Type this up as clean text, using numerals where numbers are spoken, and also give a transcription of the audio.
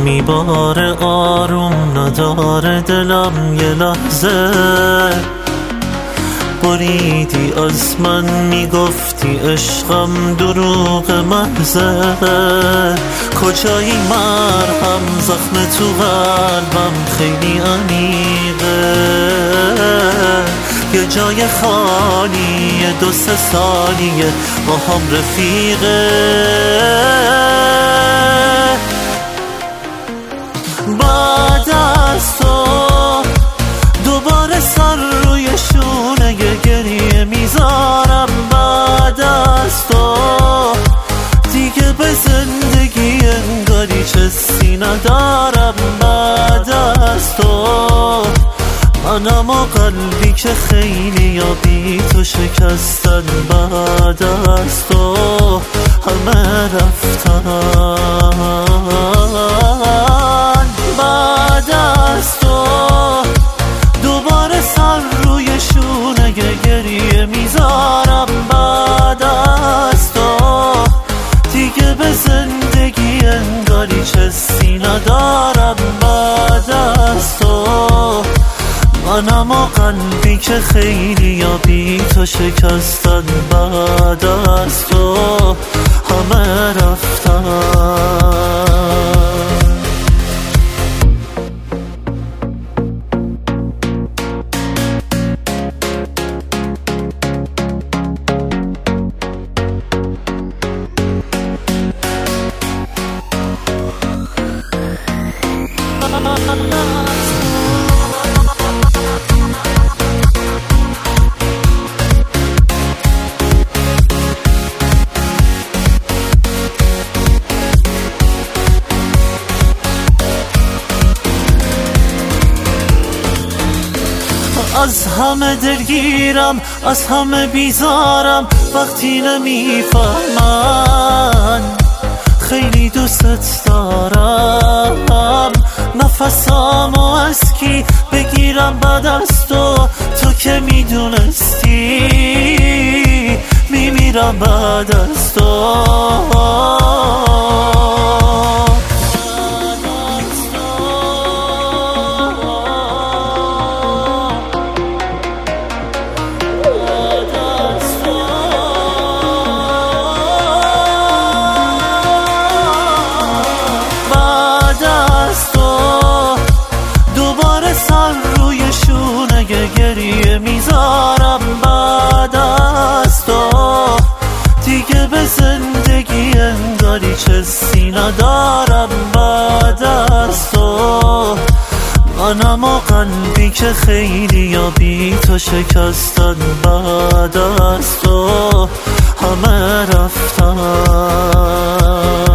میباره آروم نداره دلم یه لحظه بریدی از من میگفتی عشقم دروغ محضه کجایی مرهم زخم تو قلبم خیلی عمیقه یه جای خالیه 2-3 سالیه با هم رفیقه بعد از تو دوباره سر روی شونه گریه میذارم بعد از تو دیگه به زندگی انگاری چیزی ندارم بعد از تو منم و قلبی که خیلی یا بی تو شکستن بعد از تو همه رفتن بعد از تو دوباره سر روی شونه گریه میذارم بعد از تو دیگه به زندگی انگاری چیزی ندارم بعد از تو منم و قلبی که خیلی یا بی تو شکستن بعد از تو همه رفتن از همه دلگیرم از همه بیزارم وقتی نمیفهمن خیلی دوست دارم نفسامو از کی بگیرم بعد از تو که میدونستی میمیرم بعد از تو گریه میذارم بعد از تو دیگه به زندگی انگاری چیزی ندارم بعد از تو منم و قلبی که خیلی یا بی تو شکستن بعد از تو همه رفتن